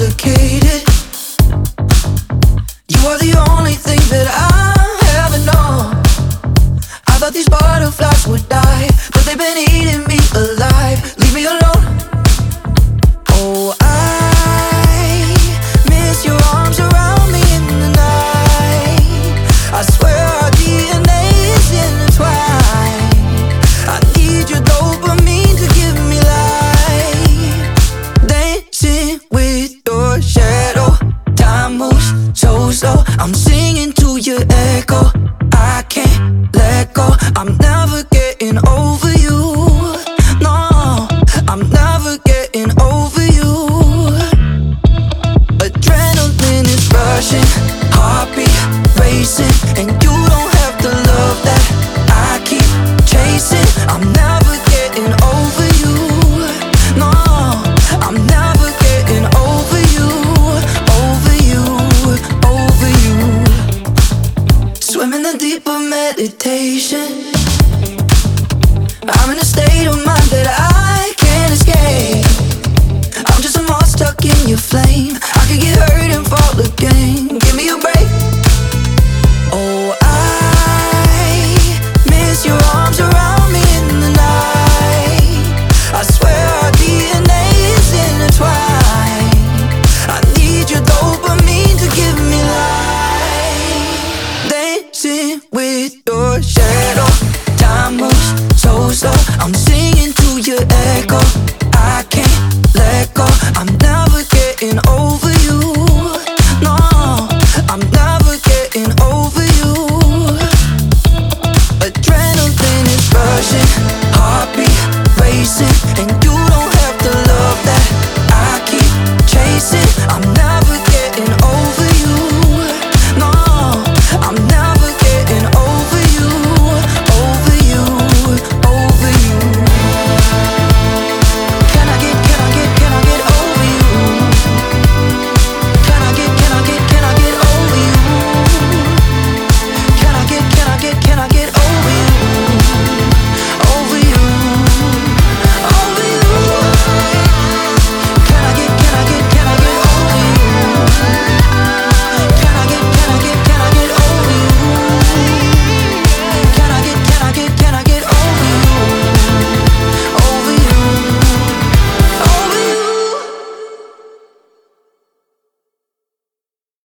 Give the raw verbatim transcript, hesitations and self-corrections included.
complicated. You are the only thing that I ever know. I thought these butterflies would die, but they've been eating me alive. Leave me alone. Oh, I miss your arms around me in the night. I swear our D N A is intertwined. I need your dopamine to give me life. Dancing with your shadow, time moves so slow. I'm singing to your echo. I can't let go. I'm never getting over you. No, I'm never getting over you. Adrenaline is rushing, heartbeat racing, and you don't have the love that I keep chasing. I'm never getting over you. No, I'm never getting over you. Over you, over you. Swim in the deep of meditation. I'm in a state of mind that I can't escape. I'm just a moth stuck in your flame. I could get hurt and fall again. Give me a break. Oh, I miss your arms around me in the night. I swear our D N A is intertwined. I need your dopamine to give me life. Dancing with your shadow, time moves so slow. I'm singing to your echo.